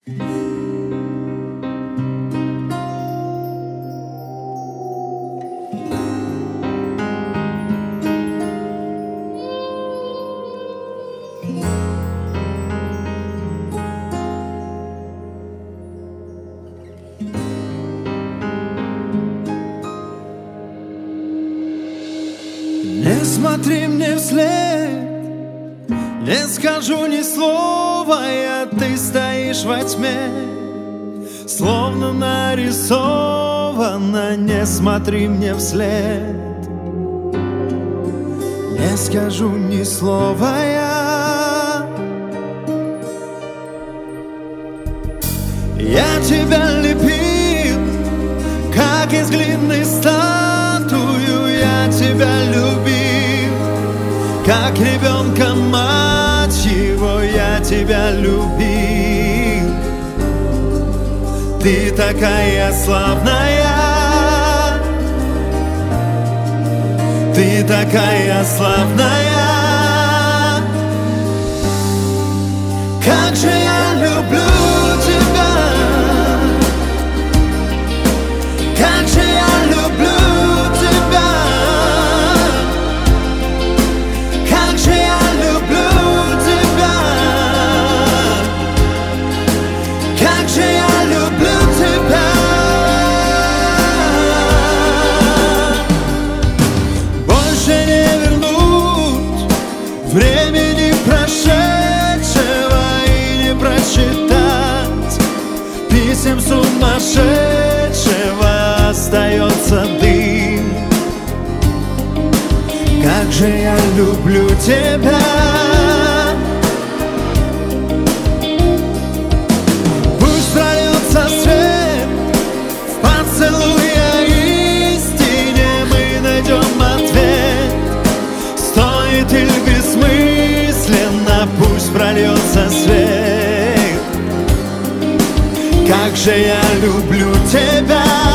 Не смотри мне вслед, не скажу ни слова, ты стоишь во тьме, словно нарисовано. Не смотри мне вслед, не скажу ни слова я тебя лепил, как из глины статую. Я тебя любил, как ребенка мать его. Я тебя любил. Ты такая славная, ты такая славная. Как же я люблю тебя, как же я люблю тебя, как же я люблю тебя, как же я люблю тебя. Больше не вернуть времени прошедшего и не прочитать писем сумасшедшего. Остается дым. Как же я люблю тебя. Пусть прольется свет в поцелуе истине, мы найдем ответ. Стоит или бессмысленно, пусть прольется свет. Как же я люблю тебя.